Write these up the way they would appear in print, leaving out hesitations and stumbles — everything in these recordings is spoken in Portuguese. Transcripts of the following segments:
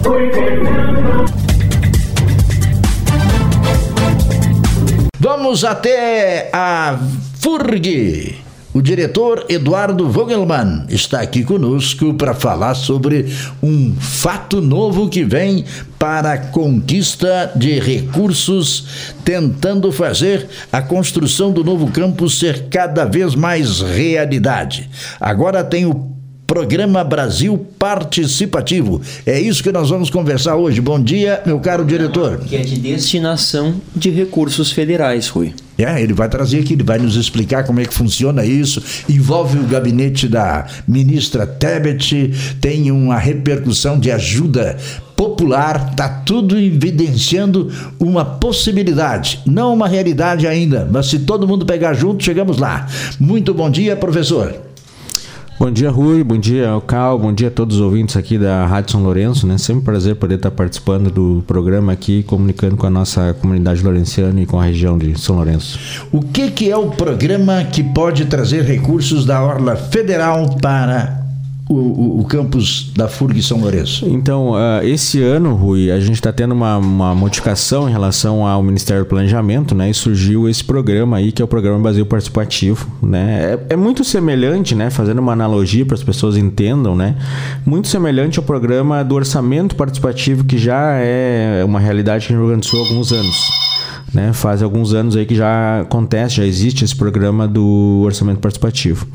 Vamos até a FURG. O diretor Eduardo Vogelmann está aqui conosco para falar sobre um fato novo que vem para a conquista de recursos, tentando fazer a construção do novo campus ser cada vez mais realidade. Agora tem o Programa Brasil Participativo. É isso que nós vamos conversar hoje. Bom dia, meu caro diretor. Que é de destinação de recursos federais, Rui. Ele vai trazer aqui, ele vai nos explicar como é que funciona isso. Envolve o gabinete da ministra Tebet, tem uma repercussão de ajuda popular, está tudo evidenciando uma possibilidade, não uma realidade ainda, mas se todo mundo pegar junto, chegamos lá. Muito bom dia, professor. Bom dia, Rui, bom dia, Cal, bom dia a todos os ouvintes aqui da Rádio São Lourenço, né? Sempre um prazer poder estar participando do programa aqui, comunicando com a nossa comunidade lourenciana e com a região de São Lourenço. O que é o programa que pode trazer recursos da Orla Federal para o campus da FURG São Lourenço? Então, esse ano, Rui, a gente está tendo uma modificação em relação ao Ministério do Planejamento, né? E surgiu esse programa aí, que é o Programa Brasil Participativo, né? É muito semelhante, né? Fazendo uma analogia para as pessoas entendam, né? Muito semelhante ao programa do Orçamento Participativo, que já é uma realidade que a gente organizou há alguns anos. Né, faz alguns anos aí que já acontece, já existe esse programa do orçamento participativo.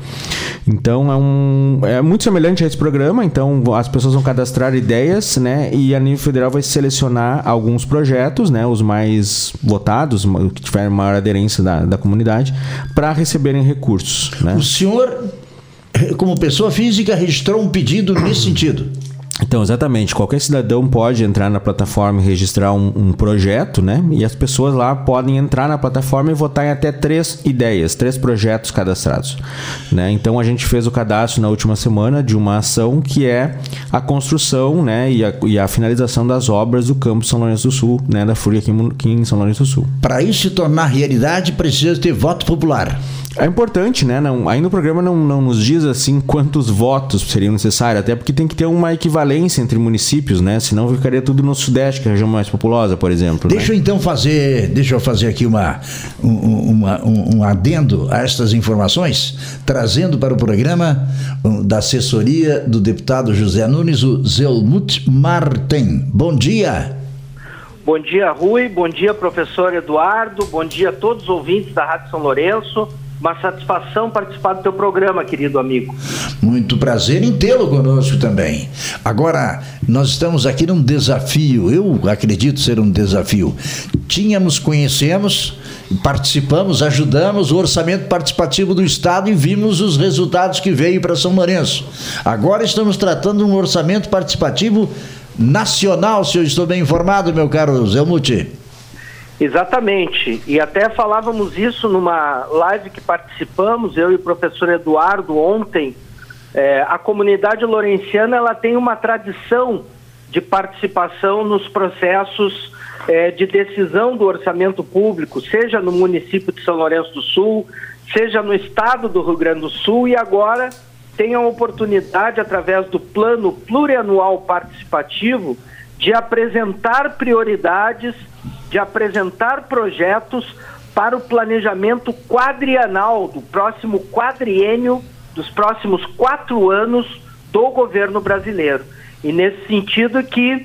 Então é muito semelhante a esse programa. Então as pessoas vão cadastrar ideias, né, e a nível federal vai selecionar alguns projetos, né, os mais votados, que tiverem maior aderência da comunidade, para receberem recursos, né? O senhor, como pessoa física, registrou um pedido nesse sentido? Então, exatamente, qualquer cidadão pode entrar na plataforma e registrar um projeto, né? E as pessoas lá podem entrar na plataforma e votar em até 3 ideias, 3 projetos cadastrados, né? Então, a gente fez o cadastro na última semana de uma ação que é a construção, né, e a finalização das obras do campus São Lourenço do Sul, né, da FURG aqui em São Lourenço do Sul. Para isso se tornar realidade, precisa ter voto popular. É importante, né? Ainda o programa não nos diz assim quantos votos seriam necessários, até porque tem que ter uma equivalência entre municípios, né? Senão ficaria tudo no Sudeste, que é a região mais populosa, por exemplo. Deixa eu fazer aqui um adendo a estas informações, trazendo para o programa da assessoria do deputado José Nunes, o Zelmut Marten. Bom dia. Bom dia, Rui. Bom dia, professor Eduardo. Bom dia a todos os ouvintes da Rádio São Lourenço. Uma satisfação participar do teu programa, querido amigo. Muito prazer em tê-lo conosco também. Agora, nós estamos aqui num desafio, eu acredito ser um desafio. Conhecemos, participamos, ajudamos o orçamento participativo do Estado e vimos os resultados que veio para São Lourenço. Agora estamos tratando um orçamento participativo nacional, se eu estou bem informado, meu caro Zelmuti. Exatamente, e até falávamos isso numa live que participamos, eu e o professor Eduardo ontem. A comunidade lourenciana, ela tem uma tradição de participação nos processos de decisão do orçamento público, seja no município de São Lourenço do Sul, seja no estado do Rio Grande do Sul, e agora tem a oportunidade, através do Plano Plurianual Participativo, de apresentar prioridades, de apresentar projetos para o planejamento quadrienal do próximo quadriênio, dos próximos 4 anos do governo brasileiro. E nesse sentido que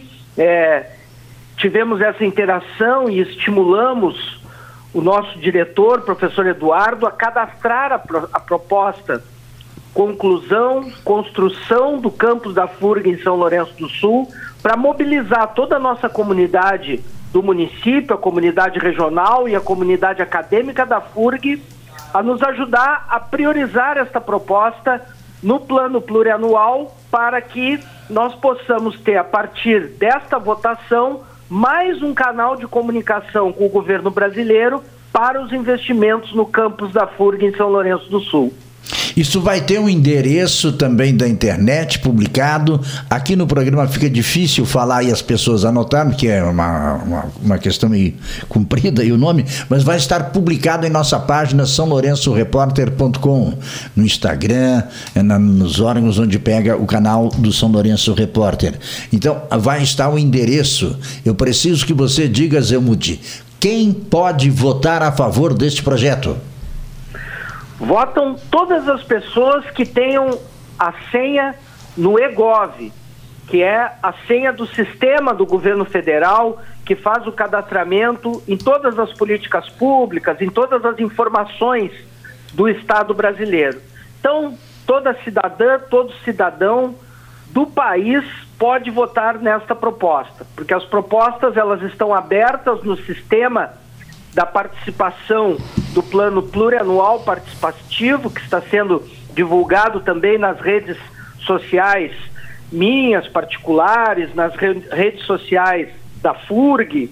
tivemos essa interação e estimulamos o nosso diretor, professor Eduardo, a cadastrar a proposta conclusão, construção do campus da FURG em São Lourenço do Sul, para mobilizar toda a nossa comunidade do município, a comunidade regional e a comunidade acadêmica da FURG, a nos ajudar a priorizar esta proposta no plano plurianual, para que nós possamos ter, a partir desta votação, mais um canal de comunicação com o governo brasileiro para os investimentos no campus da FURG em São Lourenço do Sul. Isso vai ter um endereço também da internet publicado. Aqui no programa fica difícil falar e as pessoas anotarem, porque é uma questão meio comprida aí o nome, mas vai estar publicado em nossa página sãolourençoreporter.com, no Instagram, nos órgãos onde pega o canal do São Lourenço Repórter. Então, vai estar o endereço. Eu preciso que você diga, Zelmuth, quem pode votar a favor deste projeto? Votam todas as pessoas que tenham a senha no eGov, que é a senha do sistema do governo federal, que faz o cadastramento em todas as políticas públicas, em todas as informações do Estado brasileiro. Então, toda cidadã, todo cidadão do país pode votar nesta proposta, porque as propostas elas estão abertas no sistema da participação do Plano Plurianual Participativo, que está sendo divulgado também nas redes sociais minhas, particulares, nas redes sociais da FURG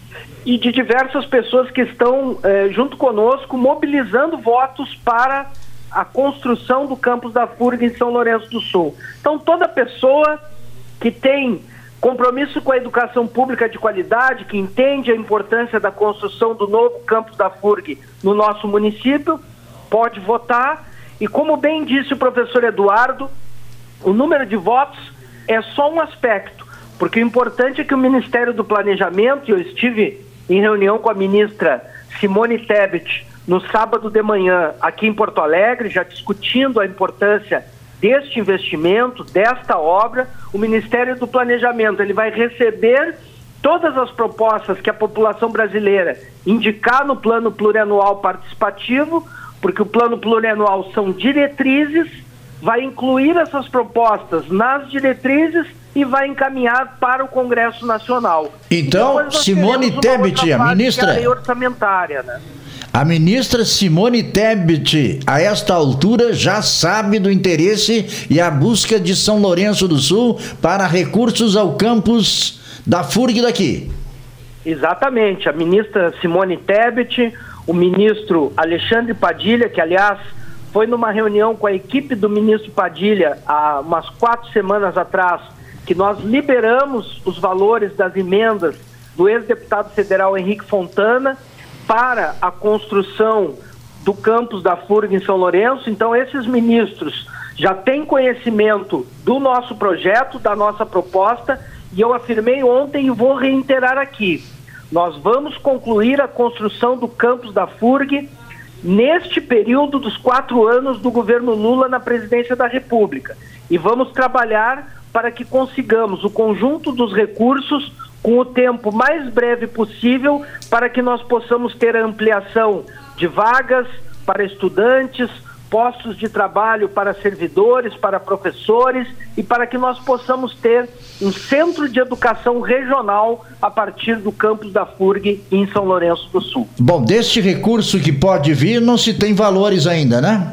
e de diversas pessoas que estão junto conosco mobilizando votos para a construção do campus da FURG em São Lourenço do Sul. Então, toda pessoa que tem compromisso com a educação pública de qualidade, que entende a importância da construção do novo campus da FURG no nosso município, pode votar. E como bem disse o professor Eduardo, o número de votos é só um aspecto, porque o importante é que o Ministério do Planejamento, e eu estive em reunião com a ministra Simone Tebet no sábado de manhã aqui em Porto Alegre, já discutindo a importância deste investimento, desta obra. O Ministério do Planejamento ele vai receber todas as propostas que a população brasileira indicar no Plano Plurianual Participativo, porque o Plano Plurianual são diretrizes, vai incluir essas propostas nas diretrizes e vai encaminhar para o Congresso Nacional. Então, Simone Tebet, a ministra... Que é a lei orçamentária, né? A ministra Simone Tebet, a esta altura, já sabe do interesse e a busca de São Lourenço do Sul para recursos ao campus da FURG daqui. Exatamente. A ministra Simone Tebet, o ministro Alexandre Padilha, que, aliás, foi numa reunião com a equipe do ministro Padilha há umas 4 semanas atrás, que nós liberamos os valores das emendas do ex-deputado federal Henrique Fontana para a construção do campus da FURG em São Lourenço. Então, esses ministros já têm conhecimento do nosso projeto, da nossa proposta, e eu afirmei ontem e vou reiterar aqui. Nós vamos concluir a construção do campus da FURG neste período dos 4 anos do governo Lula na presidência da República. E vamos trabalhar para que consigamos o conjunto dos recursos com o tempo mais breve possível, para que nós possamos ter a ampliação de vagas para estudantes, postos de trabalho para servidores, para professores, e para que nós possamos ter um centro de educação regional a partir do campus da FURG em São Lourenço do Sul. Bom, deste recurso que pode vir, não se tem valores ainda, né?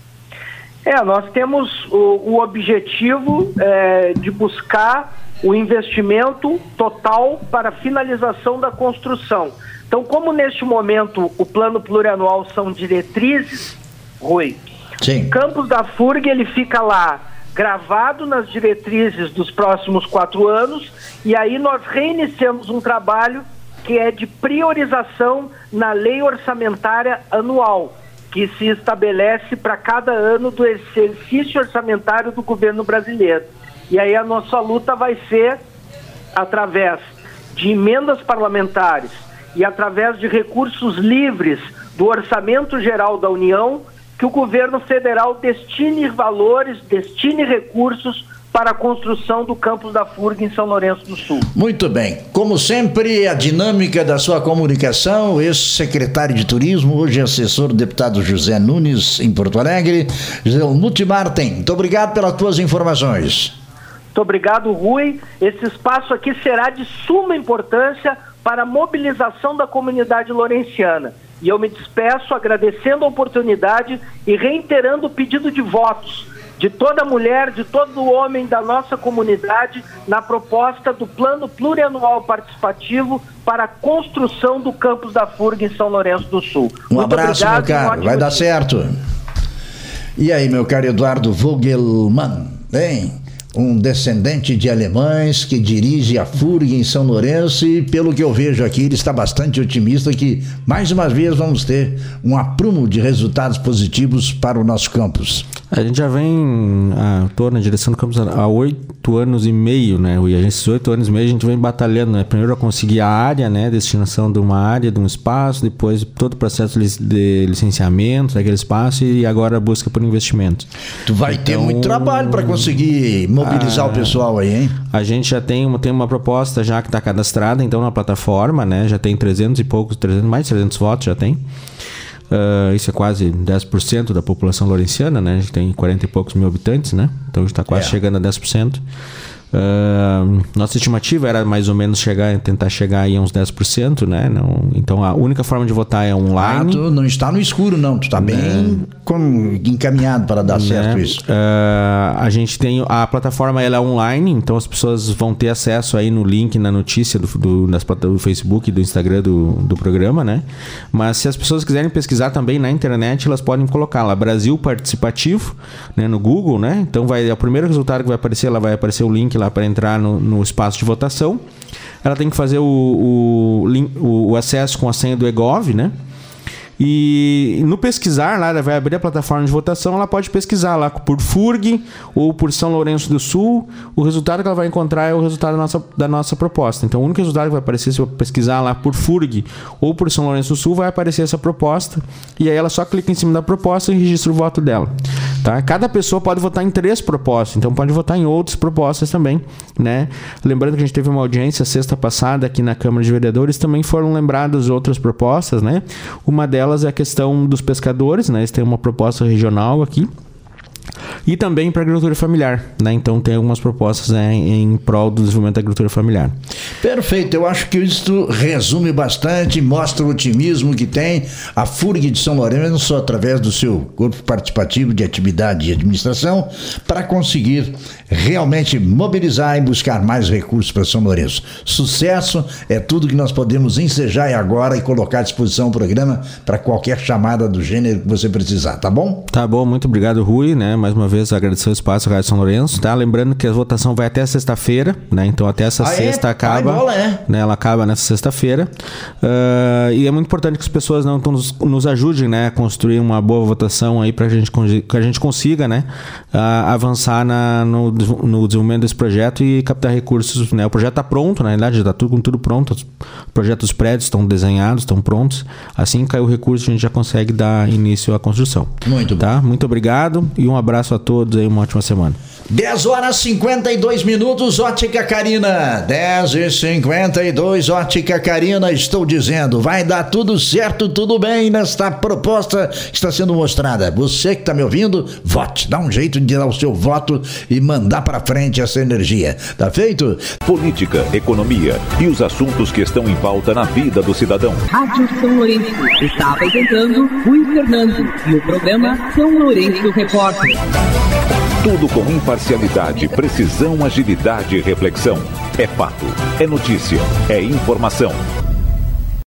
Nós temos o objetivo de buscar o investimento total para a finalização da construção. Então, como neste momento o plano plurianual são diretrizes, Rui, sim, o campus da FURG ele fica lá gravado nas diretrizes dos próximos 4 anos, e aí nós reiniciamos um trabalho que é de priorização na lei orçamentária anual, que se estabelece para cada ano do exercício orçamentário do governo brasileiro. E aí a nossa luta vai ser através de emendas parlamentares e através de recursos livres do Orçamento Geral da União, que o governo federal destine valores, destine recursos para a construção do campus da FURG em São Lourenço do Sul. Muito bem. Como sempre, a dinâmica da sua comunicação, ex-secretário de Turismo, hoje assessor do deputado José Nunes, em Porto Alegre, Zelmuth Marten. Muito obrigado pelas tuas informações. Muito obrigado, Rui. Esse espaço aqui será de suma importância para a mobilização da comunidade lourenciana. E eu me despeço agradecendo a oportunidade e reiterando o pedido de votos de toda mulher, de todo homem da nossa comunidade na proposta do Plano Plurianual Participativo para a construção do campus da FURG em São Lourenço do Sul. Um abraço, meu caro. Vai dar certo. E aí, meu caro Eduardo Vogelmann, hein? Um descendente de alemães que dirige a FURG em São Lourenço e, pelo que eu vejo aqui, ele está bastante otimista que, mais uma vez, vamos ter um aprumo de resultados positivos para o nosso campus. A gente já vem, estou na direção do campus há 8 anos e meio, né? E esses 8 anos e meio a gente vem batalhando, né? Primeiro a conseguir a área, né? Destinação de uma área, de um espaço, depois todo o processo de licenciamento daquele espaço e agora a busca por investimento. Tu vai ter muito trabalho para conseguir mobilizar o pessoal aí, hein? A gente já tem uma proposta já que está cadastrada, então, na plataforma, né? Já tem 300 e poucos, mais de 300 votos já tem. Isso é quase 10% da população lourenciana, né? A gente tem 40 e poucos mil habitantes, né? Então a gente está quase chegando a 10%. Nossa estimativa era mais ou menos tentar chegar aí a uns 10%, né? Então a única forma de votar é online. Tu não está no escuro, não. Tu está bem encaminhado para dar certo isso. A gente tem a plataforma, ela é online, então as pessoas vão ter acesso aí no link, na notícia do Facebook e do Instagram do programa, né? Mas se as pessoas quiserem pesquisar também na internet, elas podem colocar lá Brasil Participativo, né, no Google, né? Então o primeiro resultado que vai aparecer, ela vai aparecer o link lá para entrar no espaço de votação. Ela tem que fazer o acesso com a senha do eGov, né? E no pesquisar lá, ela vai abrir a plataforma de votação, ela pode pesquisar lá por FURG ou por São Lourenço do Sul. O resultado que ela vai encontrar é o resultado da nossa proposta. Então o único resultado que vai aparecer, se eu pesquisar lá por FURG ou por São Lourenço do Sul, vai aparecer essa proposta. E aí ela só clica em cima da proposta e registra o voto dela. Tá? Cada pessoa pode votar em 3 propostas, então pode votar em outras propostas também, né? Lembrando que a gente teve uma audiência sexta passada aqui na Câmara de Vereadores, também foram lembradas outras propostas, né? Uma delas é a questão dos pescadores, né? Eles têm uma proposta regional aqui. E também para a agricultura familiar, né? Então tem algumas propostas, né, em prol do desenvolvimento da agricultura familiar. Perfeito, eu acho que isso resume bastante, mostra o otimismo que tem a FURG de São Lourenço através do seu corpo participativo de atividade e administração para conseguir realmente mobilizar e buscar mais recursos para São Lourenço. Sucesso é tudo que nós podemos ensejar agora e colocar à disposição o programa para qualquer chamada do gênero que você precisar, tá bom? Tá bom, muito obrigado, Rui, né? Mais uma vez agradecer o espaço Rádio São Lourenço, tá? Lembrando que a votação vai até sexta-feira, né? Então até essa sexta acaba, né? Ela acaba nessa sexta-feira. E é muito importante que as pessoas não nos ajudem, né, a construir uma boa votação aí para que a gente consiga, né, avançar no desenvolvimento desse projeto e captar recursos, né? O projeto está pronto, na realidade já está com tudo pronto. Os projetos prédios estão desenhados, estão prontos. Assim que cair o recurso, a gente já consegue dar início à construção. Muito tá? Bom. Muito obrigado e um abraço a todos aí, uma ótima semana. 10h52, Ótica Carina. 10h52, Ótica Carina. Estou dizendo, vai dar tudo certo, tudo bem nesta proposta que está sendo mostrada. Você que está me ouvindo, vote. Dá um jeito de dar o seu voto e mandar para frente essa energia. Tá feito? Política, economia e os assuntos que estão em pauta na vida do cidadão. Rádio São Lourenço está apresentando Rui Fernando e o programa São Lourenço Repórter. Tudo com imparcialidade, precisão, agilidade e reflexão. É fato, é notícia, é informação.